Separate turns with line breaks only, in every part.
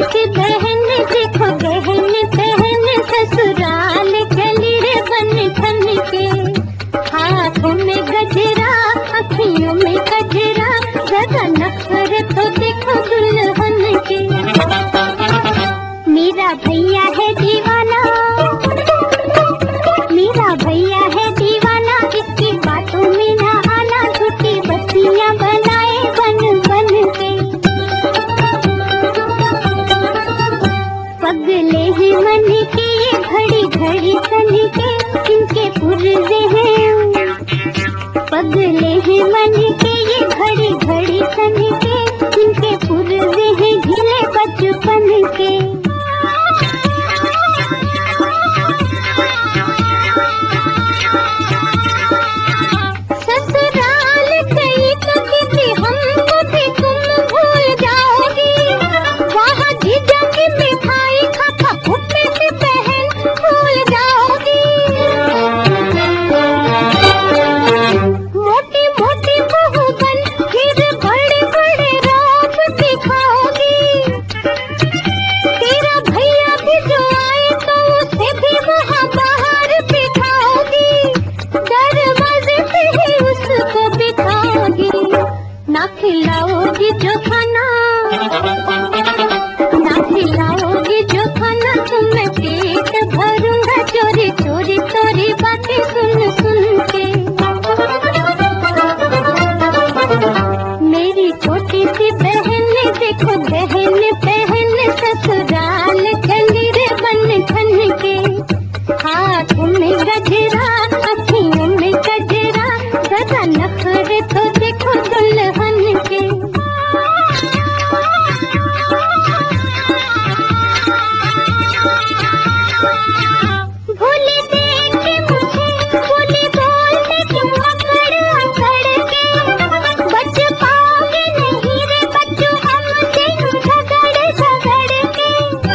सी बहन देखो बहन बहन ससुराल चली रे बन ठन के। हाथों में गजरा अखियों में गजरा जरा नखर तो देखो दुल्हन के। मेरा भैया है दीवाना, मेरा भैया है दीवाना, इसकी बातों में ना आना, झूठी बत्तियां बनाए बन बन के। पगले हैं मन के ये घड़ी घड़ी सन के, इनके पुर्जे हैं। पगले हैं मन के ये घड़ी घड़ी सन के, इनके पुर्जे हैं घिले बचपन के। ससुराल गई तो किसी हमको भी तुम भूल जाओगी, वहाँ जीजा की मिठाई खा खा फुप्पी सी बहन भूल जाओगी। मोटी मोटी बहू बन फिर बड़े बड़े रौब दिखाओगी। तेरा भैया भी जो आए तो उसे भी वहाँ बाहर बिठाओगी, दरवाजे पे ही उसको बिठाओगी। ना खिलाओगी जो खाना, ना खिलाओगी जो खाना, तुम्हें पेट भरूंगा चोरी चोरी चोरी बातें सुन सुन के। मेरी छोटी सी बहन देखो बहन बहन ससुराल चली रे बन ठन के। हाथों में गजरा अखियों में गजरा जरा नखरे तो देखो दुल्हन के। भूले देख के मुझे बोली बोलते तुम अकड़ अकड़ के, बच पाओगे नहीं रे बच्चों हमसे झगड़ झगड़ के।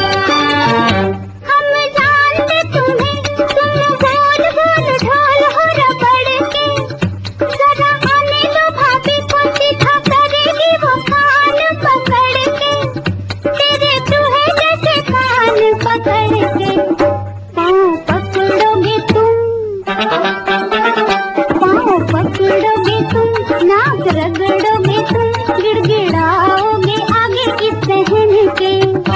हम जानते तुम्हें तुम बोल बोल ढोल हो रबड़ के, जरा आने दो भाभी को सीधा करेगी वो कान पकड़ के, तेरे चूहे जैसे कान पकड़ के। पाँव पकड़ोगे तुम, पाँव पकड़ोगे तुम, नाक रगड़ोगे तुम, गिड़गिड़ाओगे आगे इस सहन के।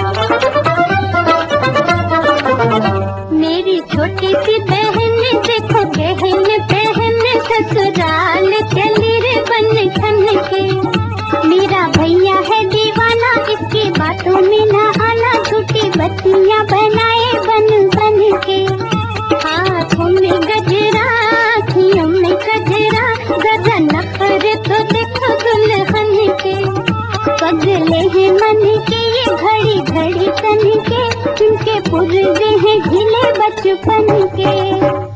मेरी छोटी सी बहन देखो बहन बहन ससुराल चली रे बन ठन के। मेरा भैया है दीवाना, इसकी बातों में ना आना, झूठी बत्तियां बनाए बन बन के। हाथों में गजरा अखियों में गजरा जरा नखर तो देखो दुल्हन के। पगले हैं मन के ये घड़ी घड़ी सन के, इनके पुर्जे हैं घिले बचपन के।